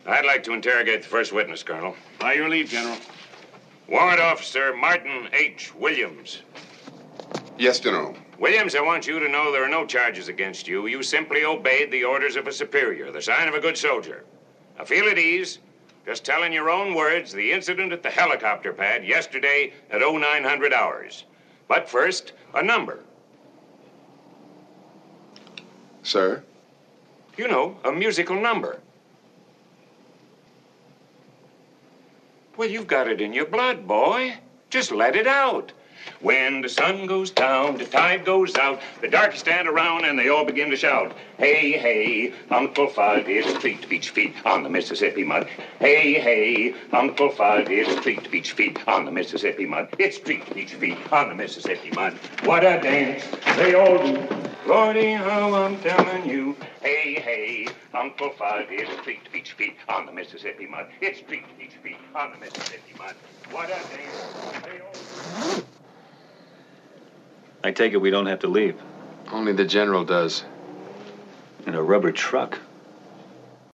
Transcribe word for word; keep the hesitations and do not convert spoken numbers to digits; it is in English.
I'd like to interrogate the first witness, Colonel. By your leave, General. Warrant Officer Martin H. Williams. Yes, General. Williams, I want you to know there are no charges against you. You simply obeyed the orders of a superior, the sign of a good soldier. Now, feel at ease. Just tell in your own words the incident at the helicopter pad yesterday at oh nine hundred hours. But first, a number. Sir? You know, a musical number. Well, you've got it in your blood, boy. Just let it out. When the sun goes down, the tide goes out, the darky stand around and they all begin to shout, hey, hey, Uncle Fud is treat to beach feet on the Mississippi mud. Hey, hey, Uncle Fud is treat to beach feet on the Mississippi mud. It's treat to beach feet on the Mississippi mud. What a dance they all do. Lordy, how I'm telling you. Hey, hey, Uncle Fud is treat to beach feet on the Mississippi mud. It's treat to beach feet on the Mississippi mud. What a dance they all do. I take it we don't have to leave. Only the General does. In a rubber truck.